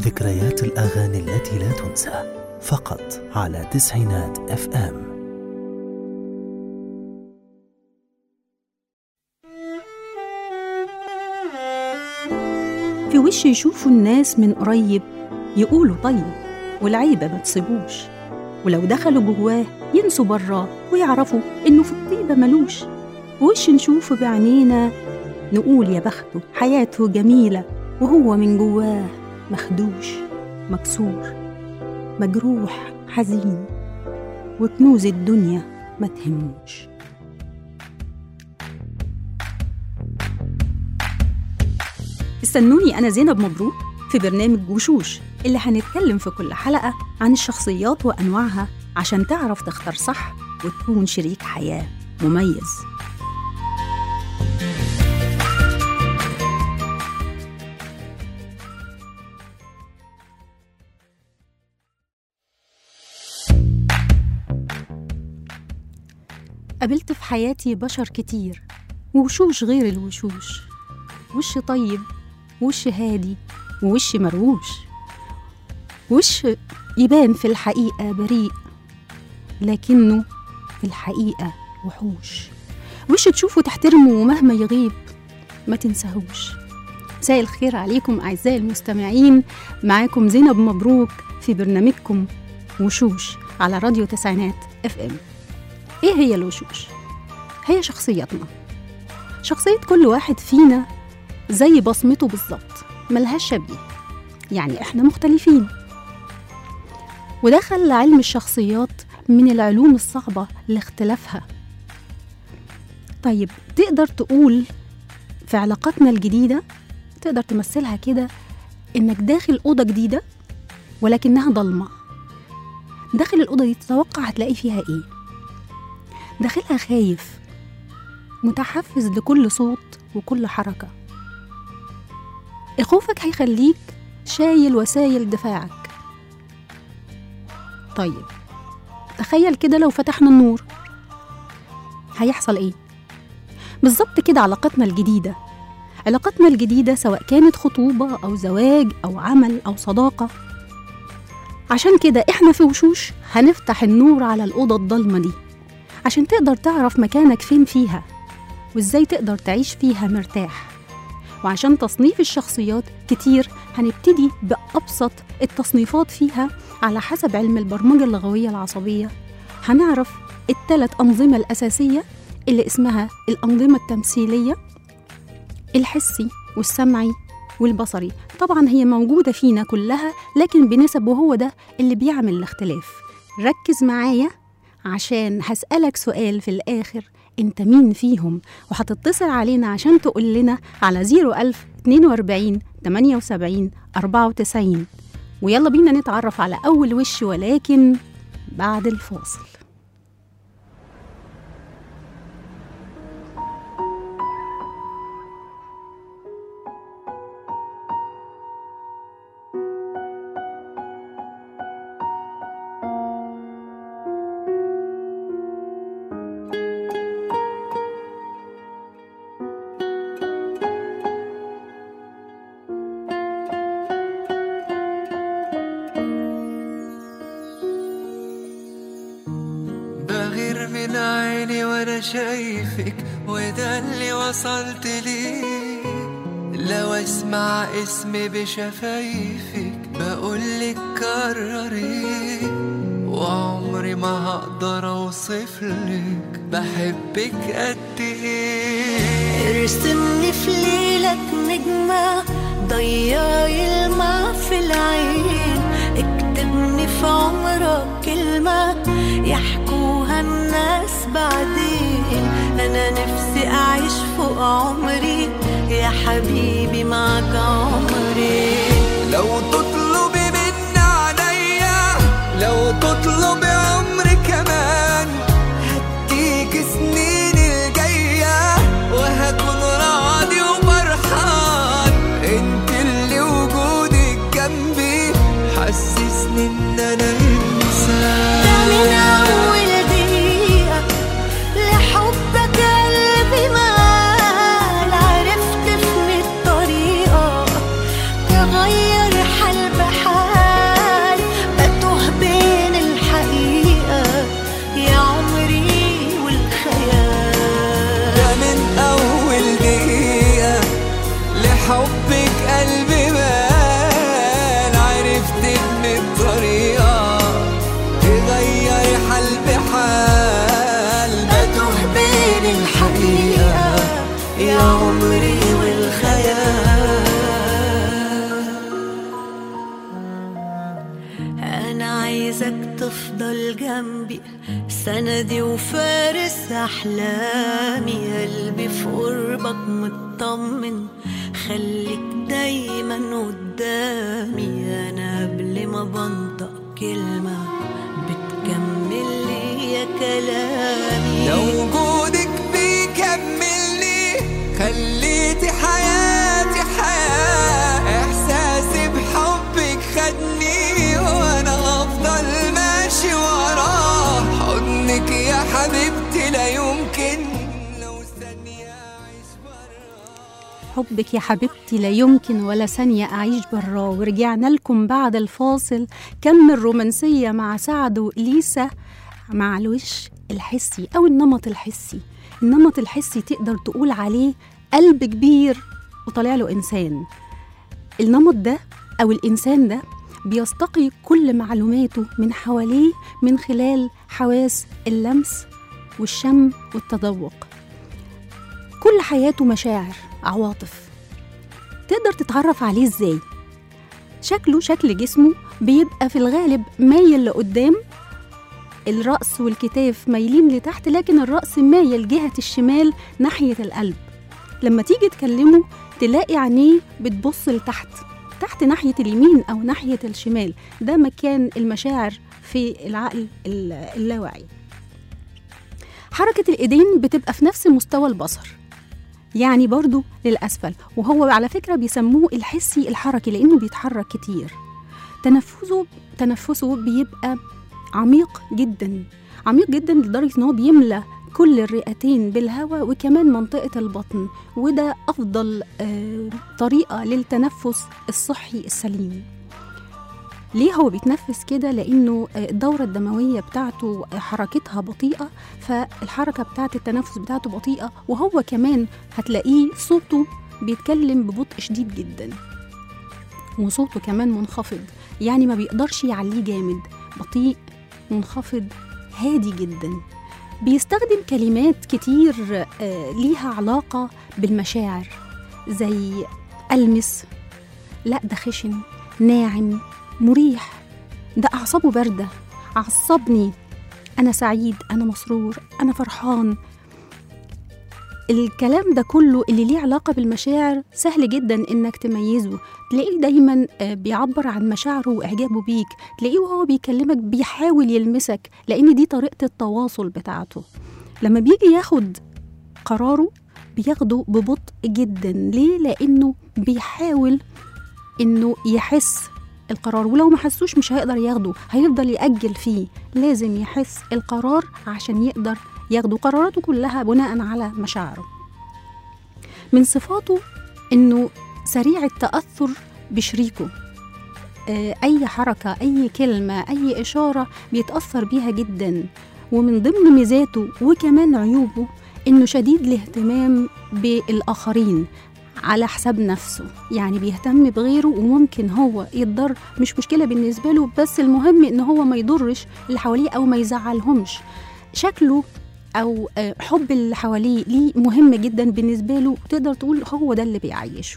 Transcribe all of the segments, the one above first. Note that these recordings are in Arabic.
ذكريات الأغاني التي لا تنسى، فقط على 90 FM. في وش يشوفوا الناس من قريب يقولوا طيب، والعيبة ما تصيبوش، ولو دخلوا جواه ينسوا براه ويعرفوا إنه في الطيبة ملوش. وش نشوفه بعينينا نقول يا بخته حياته جميلة، وهو من جواه مخدوش مكسور مجروح حزين، وكنوز الدنيا ما تهموش. استنوني أنا زينب مبروك في برنامج وشوش، اللي هنتكلم في كل حلقة عن الشخصيات وأنواعها عشان تعرف تختار صح وتكون شريك حياة مميز. قابلت في حياتي بشر كتير، ووشوش غير الوشوش، وش طيب ووش هادي ووش مروش، وش يبان في الحقيقة بريء لكنه في الحقيقة وحوش، وش تشوفه تحترمه ومهما يغيب ما تنساهوش. مساء الخير عليكم أعزائي المستمعين، معاكم زينب مبروك في برنامجكم وشوش على راديو 90 FM. إيه هي الوشوش؟ هي شخصيتنا، شخصية كل واحد فينا زي بصمته بالظبط، ملهاش شبيه، يعني إحنا مختلفين. ودخل علم الشخصيات من العلوم الصعبة لاختلافها. طيب تقدر تقول في علاقاتنا الجديدة، تقدر تمثلها كده إنك داخل أوضة جديدة ولكنها ضلمة. داخل الأوضة دي تتوقع هتلاقي فيها إيه؟ داخلها خايف، متحفز لكل صوت وكل حركة. خوفك هيخليك شايل وسائل دفاعك. طيب تخيل كده لو فتحنا النور هيحصل ايه؟ بالظبط كده علاقتنا الجديدة سواء كانت خطوبة أو زواج أو عمل أو صداقة. عشان كده احنا في وشوش هنفتح النور على الأوضة الضلمة دي عشان تقدر تعرف مكانك فين فيها وإزاي تقدر تعيش فيها مرتاح. وعشان تصنيف الشخصيات كتير هنبتدي بأبسط التصنيفات فيها على حسب علم البرمجة اللغوية العصبية. هنعرف ال3 أنظمة الأساسية اللي اسمها الأنظمة التمثيلية، الحسي والسمعي والبصري. طبعا هي موجودة فينا كلها لكن بنسب، وهو ده اللي بيعمل الاختلاف. ركز معايا عشان هسألك سؤال في الآخر، انت مين فيهم؟ وهتتصل علينا عشان تقول لنا على 01000 42 78 94. ويلا بينا نتعرف على أول وش، ولكن بعد الفاصل. من عيني وانا شايفك، وده اللي وصلت ليه. لو اسمع اسمي بشفايفك بقولك كرري، وعمري ما هقدر اوصفلك بحبك قد ايه. ارسمني في ليلك نجمة، ضيعي الماء في العين، اكتبني في عمرك كلمة يحكوها الناس بعدين. أنا نفسي أعيش فوق عمري يا حبيبي معك عمري. لو تطلبي مني عليا، لو تطلبي عمري كمان، هديك سنين الجاية وهكون راضي وفرحان. انت اللي وجودك جنبي حسسني ان انا انسان. ده من أول دقيقة لحبك قلبي مال، عرفت في الطريقة تغير حالي بحبك قلبي مال، عرفت ان الطريقة تغير حال بحال، بتوه بين الحقيقة يا عمري والخيال. أنا عايزك تفضل جنبي سندي وفارس أحلامي، قلبي في قربك مطمن خليك دايما قدامي. أنا قبل ما بنطق كلمة بتكمل لي يا كلامي، لو وجودك بيكملني خليتي حياتي حياة، إحساسي بحبك خدني وأنا أفضل ماشي وراه، حضنك يا حبيبتي لا يمكن لو ثانية أعيش براه. حبك يا حبيبتي لا يمكن ولا ثانية أعيش براه. ورجعنا لكم بعد الفاصل كمل رومانسية مع سعد وإليسا مع الوش الحسي أو النمط الحسي. النمط الحسي تقدر تقول عليه قلب كبير وطلع له إنسان. النمط ده أو الإنسان ده بيستقي كل معلوماته من حواليه من خلال حواس اللمس والشم والتذوق. كل حياته مشاعر، عواطف. تقدر تتعرف عليه إزاي؟ شكله، شكل جسمه بيبقى في الغالب مايل لقدام، الرأس والكتاف مايلين لتحت، لكن الرأس مايل جهة الشمال ناحية القلب. لما تيجي تكلمه تلاقي عينيه بتبص لتحت، تحت ناحية اليمين أو ناحية الشمال. ده مكان المشاعر في العقل اللاواعي. حركة الإيدين بتبقى في نفس مستوى البصر، يعني برضو للأسفل، وهو على فكرة بيسموه الحسي الحركي لأنه بيتحرك كتير. تنفسه بيبقى عميق جدا، عميق جدا لدرجة أنه بيملى كل الرئتين بالهواء وكمان منطقة البطن، وده أفضل طريقة للتنفس الصحي السليم. ليه هو بيتنفس كده؟ لأنه الدورة الدموية بتاعته حركتها بطيئة، فالحركة بتاعت التنفس بتاعته بطيئة، وهو كمان هتلاقيه صوته بيتكلم ببطء شديد جدا، وصوته كمان منخفض، يعني ما بيقدرش يعليه جامد، بطيء منخفض هادي جدا. بيستخدم كلمات كتير ليها علاقة بالمشاعر، زي ألمس، لا ده خشن، ناعم، مريح، ده أعصابه باردة، عصبني، أنا سعيد، أنا مسرور، أنا فرحان. الكلام ده كله اللي ليه علاقة بالمشاعر سهل جدا إنك تميزه. تلاقيه دايما بيعبر عن مشاعره وإعجابه بيك، تلاقيه وهو بيكلمك بيحاول يلمسك، لأن دي طريقة التواصل بتاعته. لما بيجي ياخد قراره بياخده ببطء جدا. ليه؟ لأنه بيحاول إنه يحس القرار، ولو ما حسوش مش هيقدر ياخده، هيفضل يأجل فيه. لازم يحس القرار عشان يقدر ياخده. قراراته كلها بناء على مشاعره. من صفاته إنه سريع التأثر بشريكه، أي حركة، أي كلمة، أي إشارة بيتأثر بيها جدا. ومن ضمن ميزاته وكمان عيوبه إنه شديد الاهتمام بالآخرين على حساب نفسه، يعني بيهتم بغيره وممكن هو يتضر، مش مشكلة بالنسبة له، بس المهم إن هو ما يضرش اللي حواليه أو ما يزعلهمش. شكله أو حب اللي حواليه ليه مهم جدا بالنسبة له، وتقدر تقول هو ده اللي بيعيشه.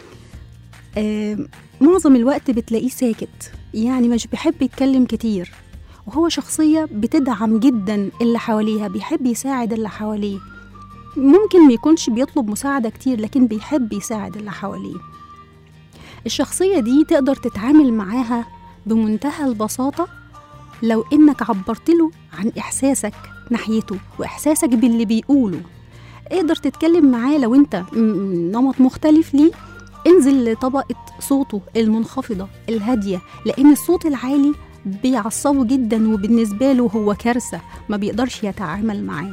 معظم الوقت بتلاقيه ساكت، يعني مش بيحب يتكلم كتير، وهو شخصية بتدعم جدا اللي حواليها، بيحب يساعد اللي حواليه. ممكن ما يكونش بيطلب مساعدة كتير، لكن بيحب يساعد اللي حواليه. الشخصية دي تقدر تتعامل معاها بمنتهى البساطة لو إنك عبرت له عن إحساسك ناحيته وإحساسك باللي بيقوله. اقدر تتكلم معاه. لو انت نمط مختلف ليه، انزل لطبقة صوته المنخفضة الهادية، لأن الصوت العالي بيعصبه جدا وبالنسبة له هو كارثة، ما بيقدرش يتعامل معاه.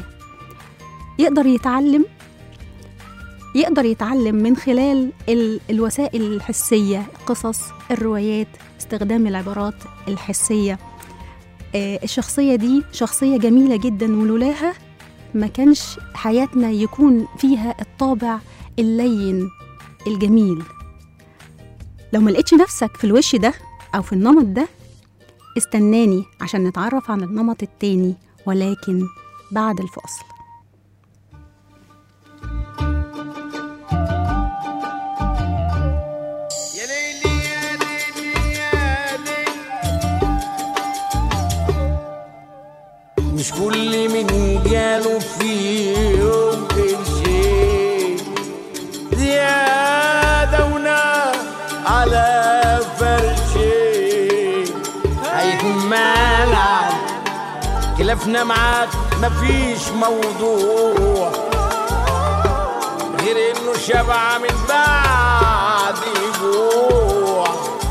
يقدر يتعلم من خلال الوسائل الحسية، قصص، الروايات، استخدام العبارات الحسية. الشخصية دي شخصية جميلة جدا، ولولاها ما كانش حياتنا يكون فيها الطابع اللين الجميل. لو ما لقيتش نفسك في الوش ده أو في النمط ده، استناني عشان نتعرف عن النمط التاني، ولكن بعد الفاصل. مش كل من جاله في يوم شيء زيادة ونار على فرشي هيكون مالعب. خلافنا معاك مفيش موضوع غير انه شبع من بعد جوع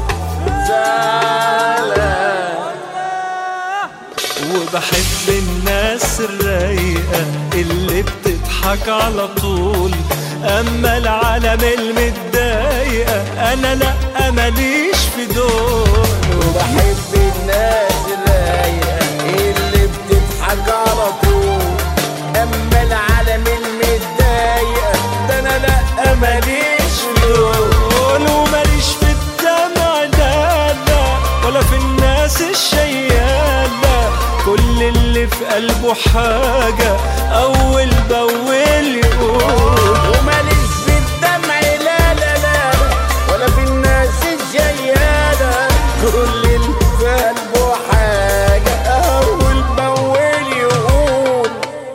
وبحب الناس الرايقة اللي بتضحك على طول، أما العالم المتضايقة أنا لأ ماليش في دول. وبحب الناس الرايقة اللي بتضحك على طول، أما العالم المتضايقة ده أنا لأ ماليش في دول. وماليش في الدمع ده ولا في الناس الشيالة، كل اللي في قلبه حاجة أول بأول يقول. وماليش في الدمع لا لا لا ولا في الناس الجيالة، كل اللي في قلبه حاجة أول بأول يقول.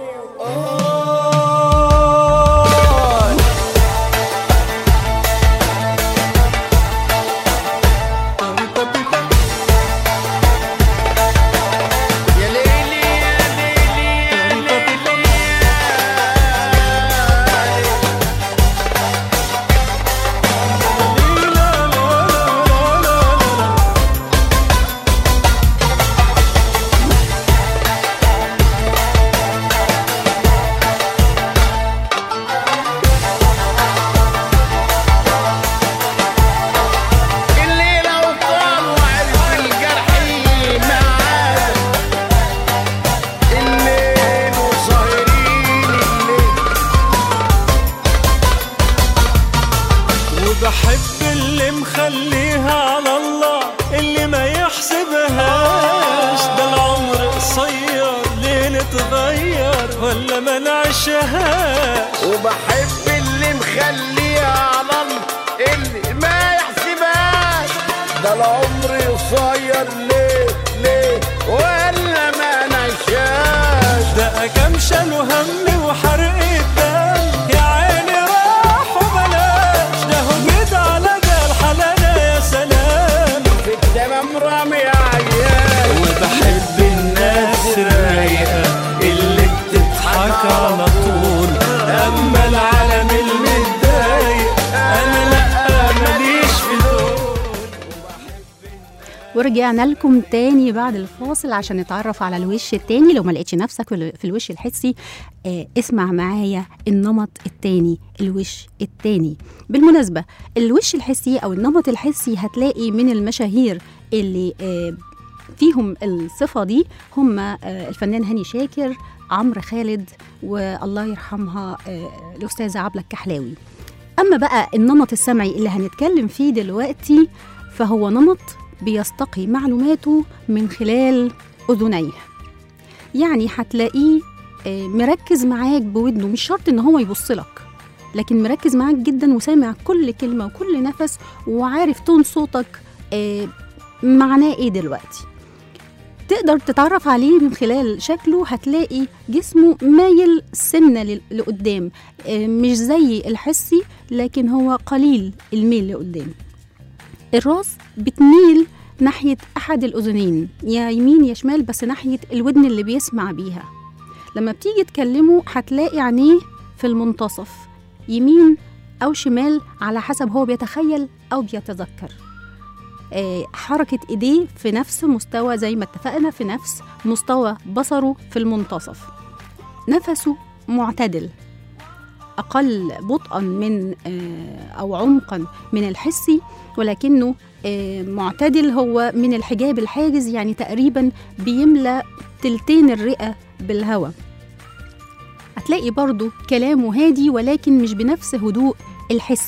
بحب اللي مخليها على الله، اللي ما يحسبهاش ده العمر قصير ليه نتغير ولا ما نعيشهاش. وبحب اللي مخليها على الله اللي ما يحسبهاش، ده العمر قصير ليه ولا ما نعيشهاش. ده كام شالوا هم وحرق الدم يا عيني راح وبلاش، ده هجد على جرح لنا يا سلام في التمام رامي عيال. وبحب الناس الرايقة اللي بتضحك على طول، أما العالم المتضايق أنا لأ ماليش في دول. ورجعنا لكم تاني بعد الفاصل عشان نتعرف على الوش التاني. لو ما لقيتش نفسك في الوش الحسي، اسمع معايا النمط التاني، الوش التاني. بالمناسبة الوش الحسي أو النمط الحسي هتلاقي من المشاهير اللي فيهم الصفة دي هم الفنان هاني شاكر، عمرو خالد، والله يرحمها الأستاذة عبلة الكحلاوي. أما بقى النمط السمعي اللي هنتكلم فيه دلوقتي فهو نمط بيستقي معلوماته من خلال أذنيه. يعني هتلاقيه مركز معاك بودنه، مش شرط إن هو يبصلك، لكن مركز معاك جدا وسامع كل كلمة وكل نفس وعارف تون صوتك معناه إيه دلوقتي. تقدر تتعرف عليه من خلال شكله، هتلاقي جسمه مايل سنة لقدام، مش زي الحسي لكن هو قليل الميل لقدام. الراس بتميل ناحية أحد الأذنين، يا يمين يا شمال، بس ناحية الودن اللي بيسمع بيها. لما بتيجي تكلمه هتلاقي عينيه في المنتصف، يمين أو شمال على حسب هو بيتخيل أو بيتذكر. حركة إيديه في نفس مستوى زي ما اتفقنا، في نفس مستوى بصره في المنتصف. نفسه معتدل، أقل بطئا من أو عمقا من الحسي، ولكنه معتدل، هو من الحجاب الحاجز، يعني تقريبا بيملى تلتين الرئة بالهواء. هتلاقي برضو كلامه هادي ولكن مش بنفس هدوء الحسي،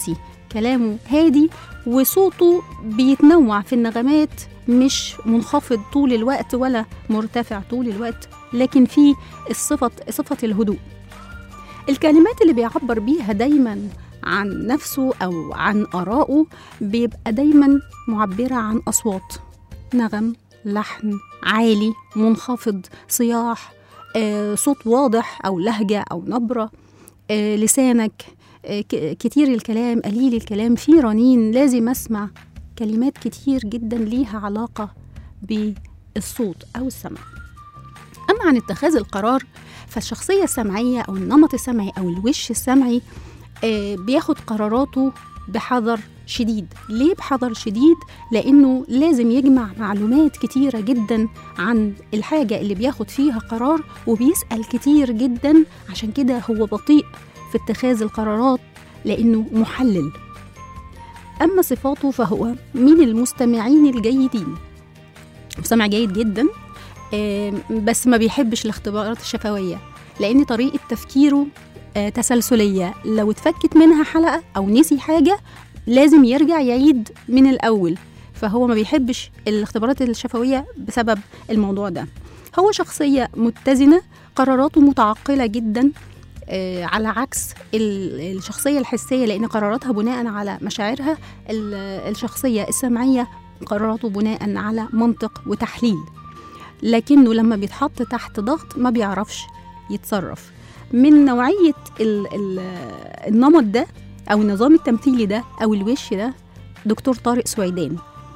كلامه هادي وصوته بيتنوع في النغمات، مش منخفض طول الوقت ولا مرتفع طول الوقت، لكن في صفة الهدوء. الكلمات اللي بيعبر بيها دايما عن نفسه أو عن آرائه بيبقى دايما معبرة عن أصوات، نغم، لحن، عالي، منخفض، صياح، صوت واضح أو لهجة أو نبرة، لسانك، كتير الكلام، قليل الكلام، في رنين. لازم أسمع كلمات كتير جدا ليها علاقة بالصوت أو السمع. أما عن اتخاذ القرار، فالشخصية السمعية أو النمط السمعي أو الوش السمعي بياخد قراراته بحذر شديد. ليه بحذر شديد؟ لأنه لازم يجمع معلومات كتيرة جدا عن الحاجة اللي بياخد فيها قرار، وبيسأل كتير جدا، عشان كده هو بطيء في اتخاذ القرارات لأنه محلل. أما صفاته فهو من المستمعين الجيدين، مستمع جيد جدا، بس ما بيحبش الاختبارات الشفوية، لأن طريقة تفكيره تسلسلية. لو اتفكت منها حلقة أو نسي حاجة لازم يرجع يعيد من الأول، فهو ما بيحبش الاختبارات الشفوية بسبب الموضوع ده. هو شخصية متزنة، قراراته متعقلة جدا، على عكس الشخصية الحسية لأن قراراتها بناء على مشاعرها. الشخصية السمعية قراراته بناء على منطق وتحليل، لكنه لما بيتحط تحت ضغط ما بيعرفش يتصرف. من نوعية النمط ده أو النظام التمثيلي ده أو الوش ده دكتور طارق سويدان.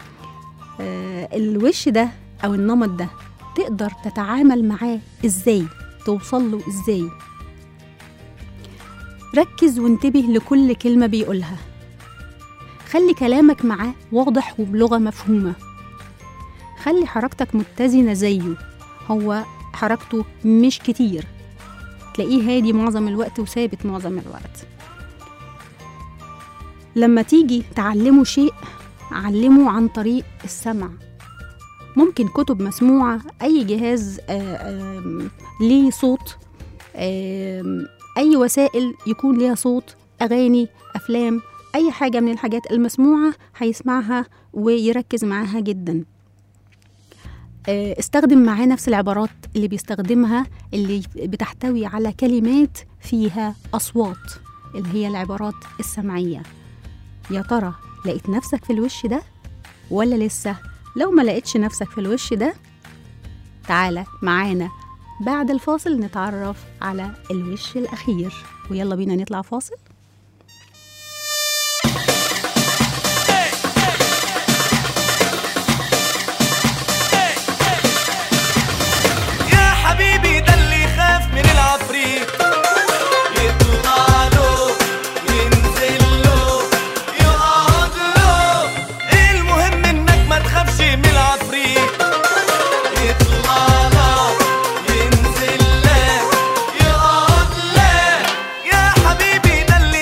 الوش ده أو النمط ده تقدر تتعامل معاه إزاي؟ توصل له إزاي؟ ركز وانتبه لكل كلمة بيقولها، خلي كلامك معاه واضح وبلغة مفهومة، خلي حركتك متزنة زيه، هو حركته مش كتير، تلاقيه هادي معظم الوقت وثابت معظم الوقت. لما تيجي تعلمه شيء علمه عن طريق السمع، ممكن كتب مسموعة، أي جهاز ليه صوت، أي وسائل يكون ليها صوت، أغاني، أفلام، أي حاجة من الحاجات المسموعة هيسمعها ويركز معاها جدا. استخدم معاه نفس العبارات اللي بيستخدمها اللي بتحتوي على كلمات فيها أصوات، اللي هي العبارات السمعية. يا ترى لقيت نفسك في الوش ده ولا لسه؟ لو ما لقيتش نفسك في الوش ده تعالى معانا بعد الفاصل نتعرف على الوش الأخير، ويلا بينا نطلع فاصل. يا حبيبي ده اللي يخاف من العفريت، يطلع له ينزل له يقعد له، المهم انك ما تخافش من العفريت، يطلع له ينزل له يقعد له. يا حبيبي ده اللي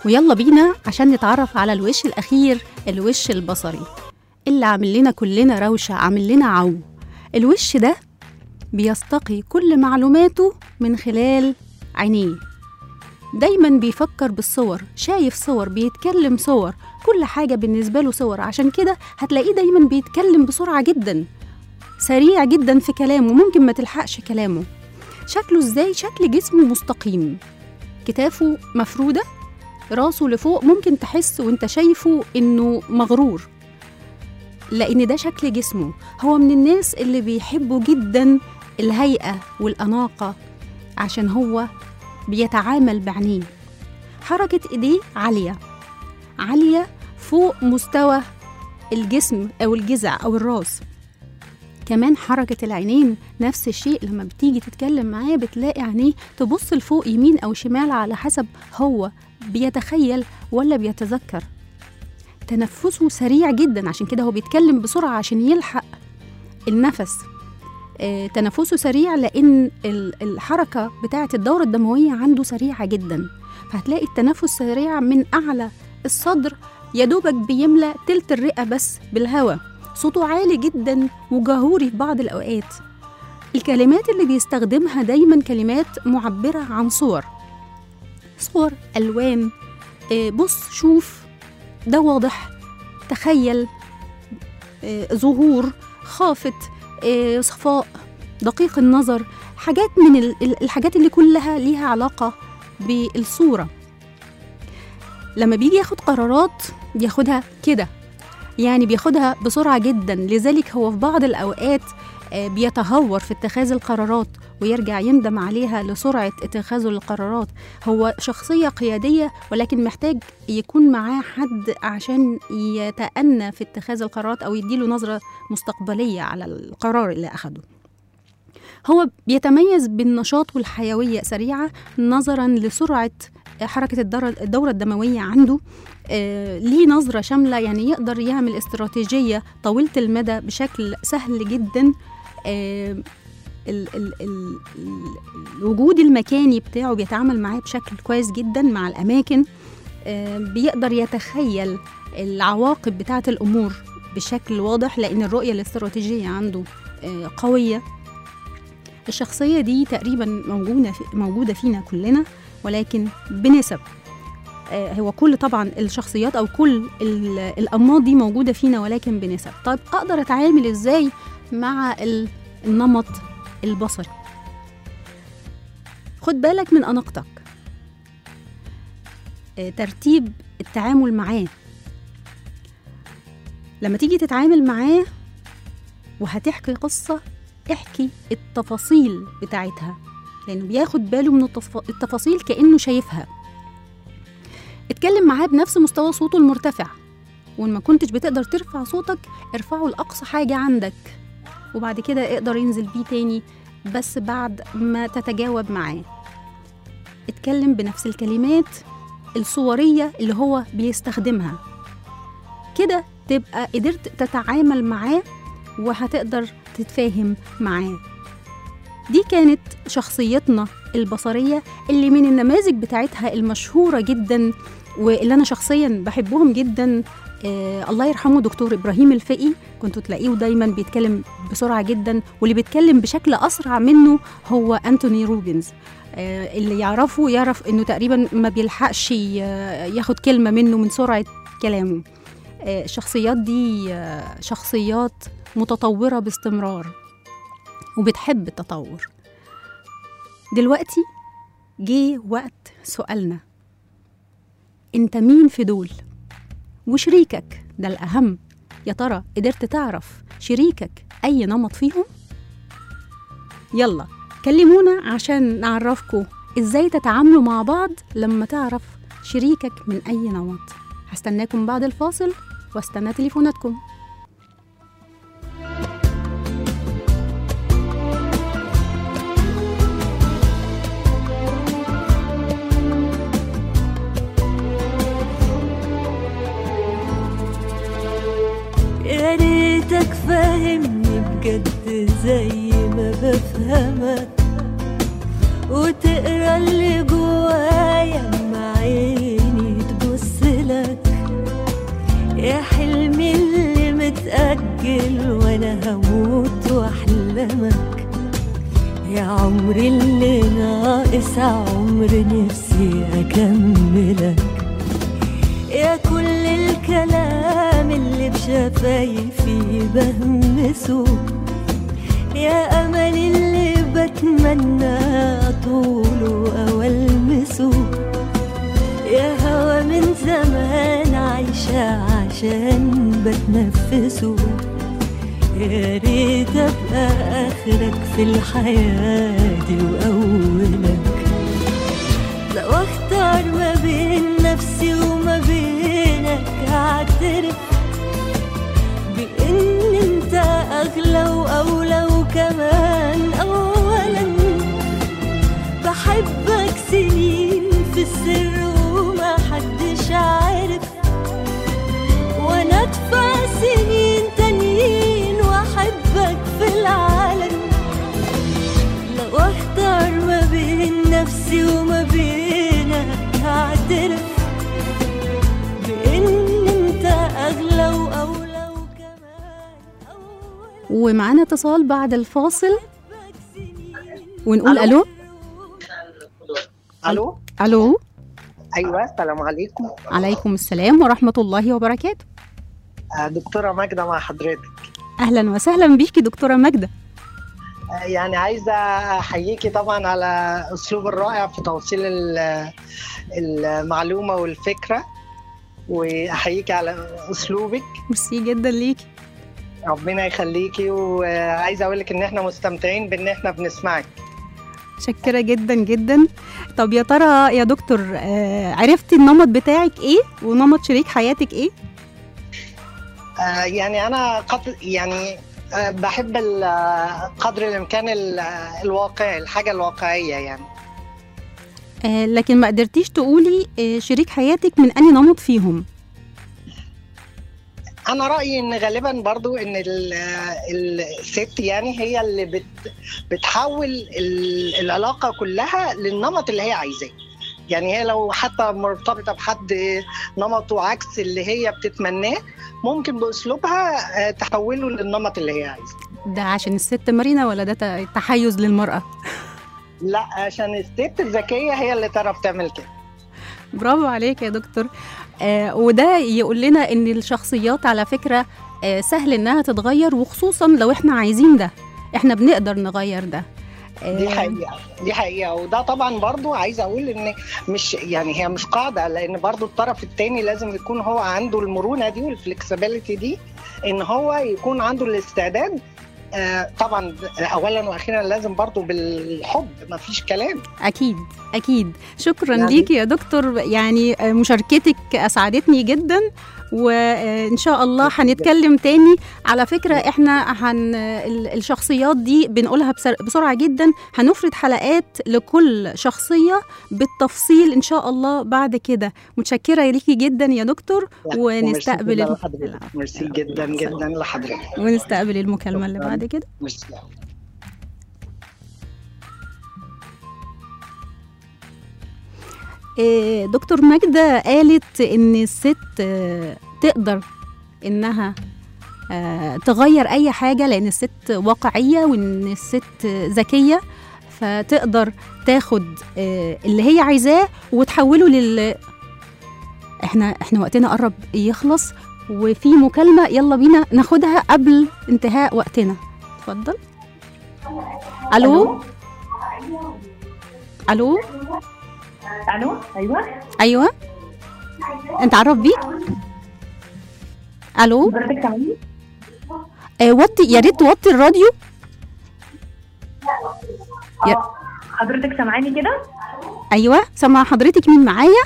ويلا بينا عشان نتعرف على الوش الأخير، الوش البصري اللي عامل لنا كلنا روشة، عامل لنا عو. الوش ده بيستقي كل معلوماته من خلال عينيه، دايما بيفكر بالصور، شايف صور، بيتكلم صور، كل حاجة بالنسبة له صور. عشان كده هتلاقيه دايما بيتكلم بسرعة جدا، سريع جدا في كلامه، ممكن ما تلحقش كلامه. شكله ازاي؟ شكل جسمه مستقيم، كتافه مفرودة، راسه لفوق، ممكن تحس وانت شايفه انه مغرور، لان ده شكل جسمه. هو من الناس اللي بيحبوا جدا الهيئة والأناقة عشان هو بيتعامل بعينيه. حركة ايديه عالية عالية فوق مستوى الجسم أو الجذع أو الراس. كمان حركة العينين نفس الشيء، لما بتيجي تتكلم معاه بتلاقي عينيه تبص لفوق يمين أو شمال على حسب هو بيتخيل ولا بيتذكر. تنفسه سريع جدا، عشان كده هو بيتكلم بسرعة عشان يلحق النفس. تنفسه سريع لأن الحركة بتاعة الدورة الدموية عنده سريعة جدا، فهتلاقي التنفس سريع من أعلى الصدر، يدوبك بيملى تلت الرئة بس بالهواء. صوته عالي جدا وجهوري في بعض الأوقات. الكلمات اللي بيستخدمها دايما كلمات معبرة عن صور، ألوان، بص، شوف، ده واضح، تخيل، ظهور، خافت، صفاء، دقيق النظر، حاجات من الحاجات اللي كلها ليها علاقة بالصورة. لما بيجي ياخد قرارات بياخدها كده، يعني بياخدها بسرعة جدا، لذلك هو في بعض الأوقات بيتهور في اتخاذ القرارات ويرجع يندم عليها لسرعة اتخاذه للقرارات. هو شخصية قيادية، ولكن محتاج يكون معاه حد عشان يتأنى في اتخاذ القرارات أو يديله نظرة مستقبلية على القرار اللي أخده. هو بيتميز بالنشاط والحيوية سريعة نظرا لسرعة حركة الدورة الدموية عنده. ليه نظرة شاملة، يعني يقدر يعمل استراتيجية طويلة المدى بشكل سهل جدا. الوجود المكاني بتاعه بيتعامل معاه بشكل كويس جدا مع الأماكن. بيقدر يتخيل العواقب بتاعة الأمور بشكل واضح، لأن الرؤية الاستراتيجية عنده قوية. الشخصية دي تقريبا موجودة فينا كلنا، ولكن بنسب. هو كل طبعا الشخصيات أو كل الأنماط دي موجودة فينا، ولكن بنسب. طيب أقدر أتعامل إزاي مع النمط البصري؟ خد بالك من أناقتك، ترتيب التعامل معاه. لما تيجي تتعامل معاه وهتحكي قصة، احكي التفاصيل بتاعتها، لأنه بياخد باله من التفاصيل كأنه شايفها. اتكلم معاه بنفس مستوى صوته المرتفع، وإن ما كنتش بتقدر ترفع صوتك ارفعه لأقصى حاجة عندك، وبعد كده اقدر ينزل بيه تاني بس بعد ما تتجاوب معاه. اتكلم بنفس الكلمات الصورية اللي هو بيستخدمها، كده تبقى قدرت تتعامل معاه وهتقدر تتفاهم معاه. دي كانت شخصيتنا البصرية اللي من النماذج بتاعتها المشهورة جدا واللي أنا شخصيا بحبهم جدا. الله يرحمه دكتور إبراهيم الفقي، كنتوا تلاقيه دايما بيتكلم بسرعة جدا، واللي بيتكلم بشكل أسرع منه هو أنتوني روبنز. اللي يعرفه يعرف إنه تقريبا ما بيلحقش ياخد كلمة منه من سرعة كلامه. الشخصيات دي شخصيات متطورة باستمرار وبتحب التطور. دلوقتي جه وقت سؤالنا، انت مين في دول؟ وشريكك ده الأهم. يا ترى قدرت تعرف شريكك أي نمط فيهم؟ يلا كلمونا عشان نعرفكم إزاي تتعاملوا مع بعض لما تعرف شريكك من أي نمط. هستناكم بعد الفاصل واستنى تليفوناتكم. يا ريتك فاهمني بجد زي ما بفهمك، وتقرا اللي جوايا مع عيني تبص عمري اللي ناقص عمر نفسي أكملك، يا كل الكلام اللي بشفايفي بهمسه، يا أمل اللي بتمنى طوله أو ألمسه، يا هوا من زمان عايشة عشان بتنفسه، يا ريت أبقى آخرك في الحياة دي وأولك، لو أختار ما بين نفسي وما بينك أعترف بإن أنت أغلى وأولى، وكمان أولا بحبك سنين في السر وما حدش عارف، وأنا أدفع سنين تانيين وأحبك في العالم، لو أختار ما بين نفسي وما بينك هعترف بإن أنت أغلى وأولى، وكمان أولى. ومعانا اتصال بعد الفاصل ونقول ألو. الو. ألو. ايوه، السلام عليكم. عليكم السلام ورحمة الله وبركاته. دكتوره ماجده مع حضرتك. أهلا وسهلا بيكي دكتورة ماجدة. يعني عايزه احييكي طبعا على اسلوب الرائع في توصيل المعلومه والفكره، واحييكي على اسلوبك. ميرسي جدا ليكي. ربنا يخليكي، وعايزه اقول لك ان احنا مستمتعين بان احنا بنسمعك. شكرا جدا جدا. طب يا ترى يا دكتور عرفتي النمط بتاعك ايه ونمط شريك حياتك ايه؟ يعني انا بحب قدر الامكان الواقع، الحاجه الواقعيه يعني. لكن ما قدرتيش تقولي شريك حياتك من أي نمط فيهم؟ انا رايي ان غالبا برضو ان الست يعني هي اللي بتحول العلاقه كلها للنمط اللي هي عايزاه. يعني هي لو حتى مرتبطه بحد نمطه عكس اللي هي بتتمناه، ممكن باسلوبها تحوله للنمط اللي هي عايزاه. ده عشان الست مرينه ولا ده تحيز للمراه؟ لا، عشان الست الذكيه هي اللي تعرف تعمل كده. برافو عليك يا دكتور. وده يقول لنا ان الشخصيات على فكره سهل انها تتغير، وخصوصا لو احنا عايزين ده احنا بنقدر نغير ده. دي حقيقة. وده طبعا برضو عايزة أقول إن هي مش قاعدة، لأن برضو الطرف التاني لازم يكون هو عنده المرونة دي والفلكسبيليتي دي، إن هو يكون عنده الاستعداد. طبعا أولا وأخيرا لازم برضو بالحب، ما فيش كلام. أكيد. شكرا ليكي يا دكتور، يعني مشاركتك أسعدتني جدا، وإن شاء الله هنتكلم تاني. على فكرة إحنا الشخصيات دي بنقولها بسرعة جدا، هنفرد حلقات لكل شخصية بالتفصيل إن شاء الله بعد كده. متشكرة ليكي جدا يا دكتور، ونستقبل ميرسي جدا جدا لحضرتك، ونستقبل المكالمة اللي بعد كده. ميرسي. دكتور ماجدة قالت إن الست تقدر إنها تغير أي حاجة، لأن الست واقعية وإن الست ذكية، فتقدر تاخد اللي هي عايزاه وتحوله احنا وقتنا قرب يخلص، وفي مكالمة يلا بينا ناخدها قبل انتهاء وقتنا. اتفضل. ألو. أيوة أنت عرف بيك. ألو. وطي، يا ريت توطي الراديو. حضرتك سامعاني كده؟ أيوة سامعة حضرتك. مين معايا؟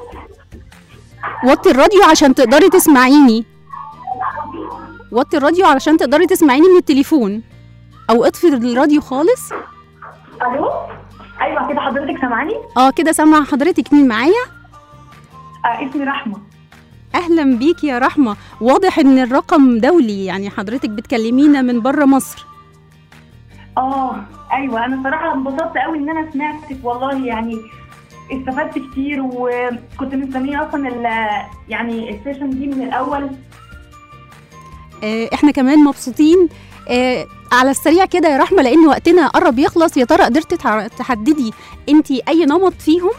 وطي الراديو عشان تقدري تسمعيني. وطي الراديو علشان تقدري تسمعيني من التليفون، أو اطفي الراديو خالص. ألو. ايوه كده حضرتك سامعاني؟ كده سامعه حضرتك. مين معايا؟ اسمي رحمه. اهلا بيك يا رحمه. واضح ان الرقم دولي، يعني حضرتك بتكلمينا من بره مصر. ايوه، انا صراحه انبسطت قوي ان انا سمعتك، والله يعني استفدت كتير، وكنت مستنيه اصلا يعني السيشن دي من الاول. احنا كمان مبسوطين. على السريع كده يا رحمة، لأن وقتنا قرب يخلص، يا ترى قدرتي تحددي انتي أي نمط فيهم؟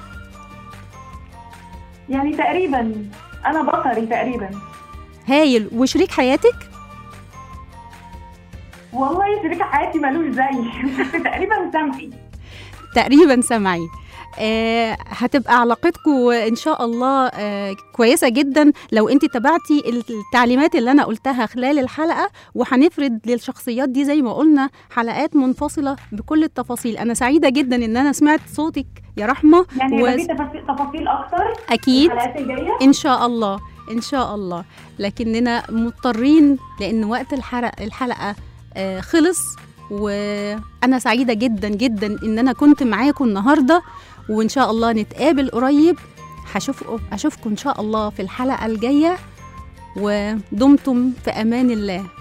يعني تقريبا انا بصري تقريبا. هايل. وشريك حياتك؟ والله شريك حياتي ملوش زي بس تقريبا سمعي. تقريبا سمعي. هتبقى علاقتكم ان شاء الله كويسه جدا لو انت تبعتي التعليمات اللي انا قلتها خلال الحلقه، وهنفرد للشخصيات دي زي ما قلنا حلقات منفصله بكل التفاصيل. انا سعيده جدا ان انا سمعت صوتك يا رحمه، يعني يبقى في تفاصيل اكتر اكيد الحلقات الجايه ان شاء الله ان شاء الله، لكننا مضطرين لان وقت الحلقه خلص. وانا سعيده جدا جدا ان انا كنت معاكم النهارده، وان شاء الله نتقابل قريب. اشوفكم ان شاء الله في الحلقه الجايه، ودمتم في امان الله.